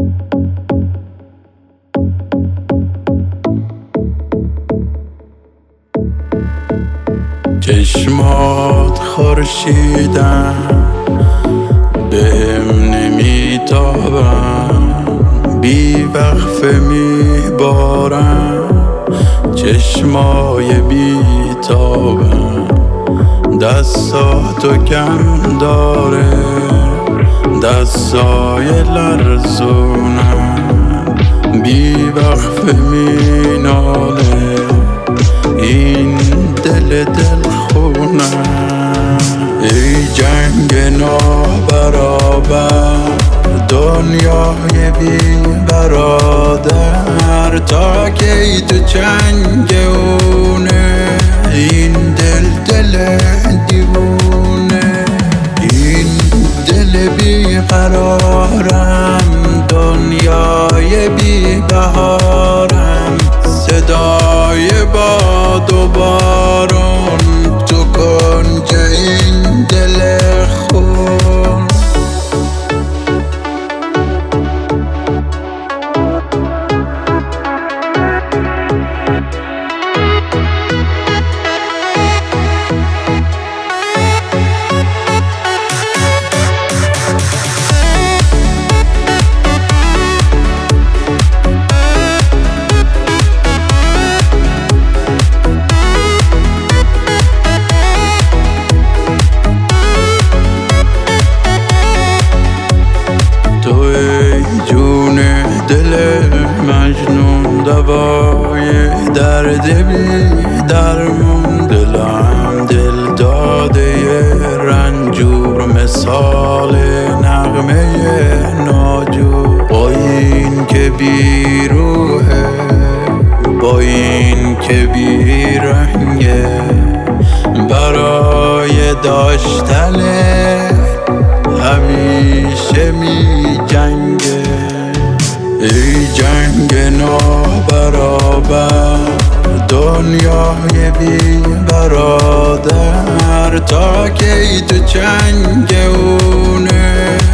چشمات خورشیدن بهم نمیتابن، بی وقفه میبارن، چشمای بیتابن، دستاتو کم داره، دستای لرزونن، بی وقفه میناله این دل خونم. ای جنگ نابرابر، دنیای بی برادر، تا کی تو چنگ اونه این دل دیوونه، این دل بی قرارم، دنیای بی بهارم، صدای باد و بارون تو کنج این دل خون. دل مجنون، دوای درد بی درمون، دلم دل داده رنجور، مثال نغمه ناجور، با این که بی روحه، با این که بی رنگه، برای داشتن همیشه می جنگه. ای جنگ نابرابر، دنیای بی برادر، تا کی تو چنگ اونه